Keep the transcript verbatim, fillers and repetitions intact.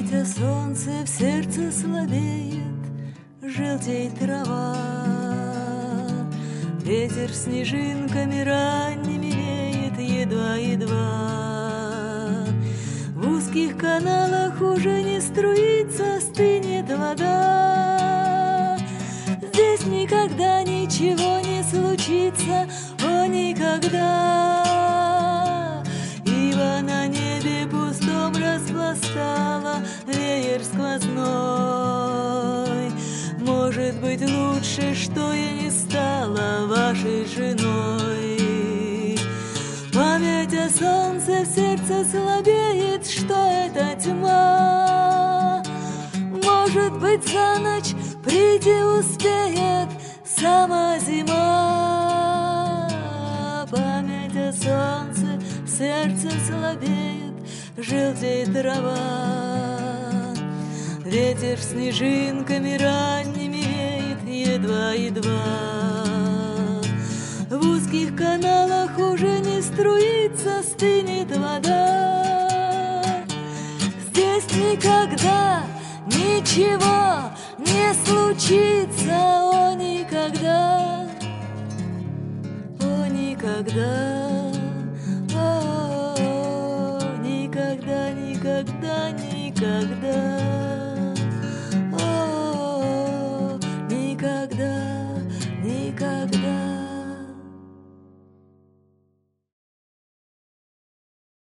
Память о солнце в сердце слабеет, желтеет трава. Ветер снежинками ранними веет едва-едва. В узких каналах уже не струится, стынет вода. Здесь никогда ничего не случится, о, никогда. Ива на небе пустом распластала веер сквозной. Может быть, лучше, что я не стала вашей женой. Память о солнце в сердце слабеет, что это тьма. Может быть, за ночь прийти успеет сама зима. Память о солнце в сердце слабеет, желтеет трава. Ветер снежинками ранними веет едва-едва. В узких каналах уже не струится, стынет вода. Здесь никогда ничего не случится, о, никогда, о, никогда.